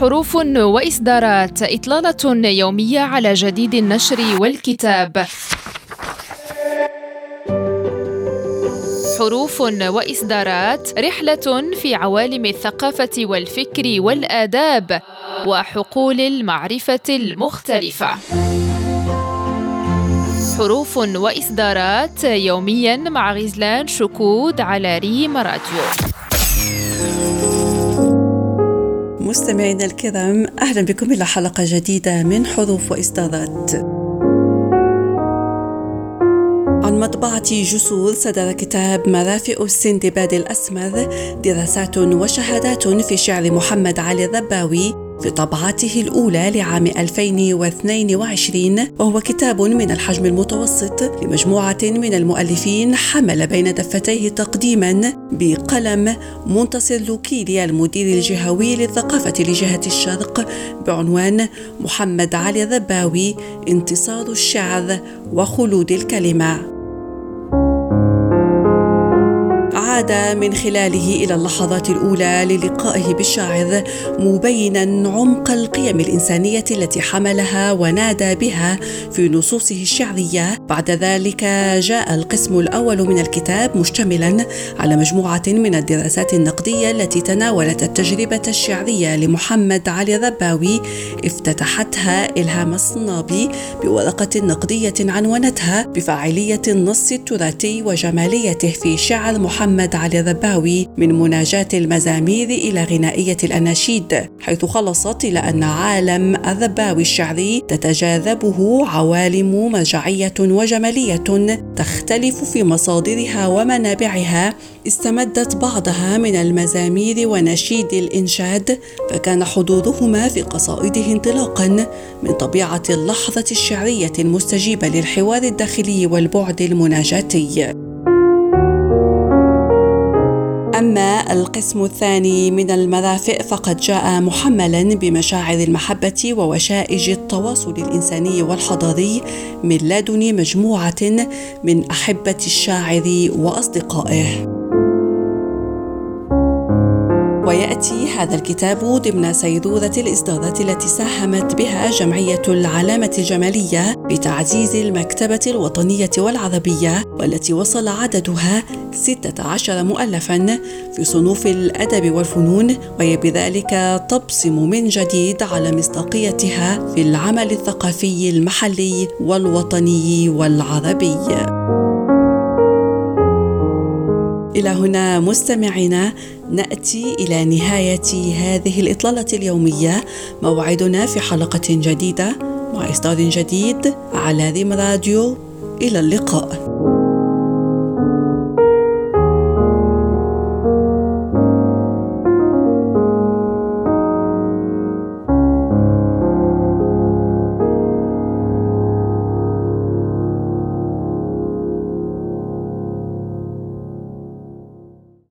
حروف وإصدارات، إطلالة يومية على جديد النشر والكتاب. حروف وإصدارات، رحلة في عوالم الثقافة والفكر والآداب وحقول المعرفة المختلفة. حروف وإصدارات يومياً مع غزلان شكود على ريم راديو. مستمعينا الكرام، أهلا بكم إلى حلقة جديدة من حروف وإصدارات. عن مطبعة جسور صدر كتاب مرافئ السندباد الأسمر، دراسات وشهادات في شعر محمد علي الرباوي، في طبعته الأولى لعام 2022، وهو كتاب من الحجم المتوسط لمجموعة من المؤلفين حمل بين دفتيه تقديما بقلم منتصر لوكيلي المدير الجهوي للثقافة لجهة الشرق بعنوان محمد علي الرباوي، انتصار الشعر وخلود الكلمة. عاد من خلاله إلى اللحظات الأولى للقائه بالشاعر، مبينا عمق القيم الإنسانية التي حملها ونادى بها في نصوصه الشعرية. بعد ذلك جاء القسم الأول من الكتاب مشتملا على مجموعة من الدراسات النقدية التي تناولت التجربة الشعرية لمحمد علي الرباوي، افتتحتها إلهام الصنابي بورقة نقدية عنونتها بفاعلية النص التراثي وجماليته في شعر محمد علي الرباوي، من مناجاة المزامير إلى غنائية الأناشيد، حيث خلصت إلى أن عالم الرباوي الشعري تتجاذبه عوالم مرجعية وجمالية تختلف في مصادرها ومنابعها، استمدت بعضها من المزامير ونشيد الإنشاد، فكان حضورهما في قصائده انطلاقا من طبيعة اللحظة الشعرية المستجيبة للحوار الداخلي والبعد المناجاتي. أما القسم الثاني من المرافئ فقد جاء محملا بمشاعر المحبة ووشائج التواصل الإنساني والحضاري من لدن مجموعة من أحبة الشاعر وأصدقائه. ويأتي هذا الكتاب ضمن سيرورة الإصدارات التي ساهمت بها جمعية العلامة الجمالية بتعزيز المكتبة الوطنية والعربية، والتي وصل عددها 16 مؤلفاً في صنوف الأدب والفنون، وهي بذلك تبصم من جديد على مصداقيتها في العمل الثقافي المحلي والوطني والعربي. إلى هنا مستمعينا نأتي إلى نهاية هذه الإطلالة اليومية. موعدنا في حلقة جديدة مع إصدار جديد على ريم راديو. إلى اللقاء.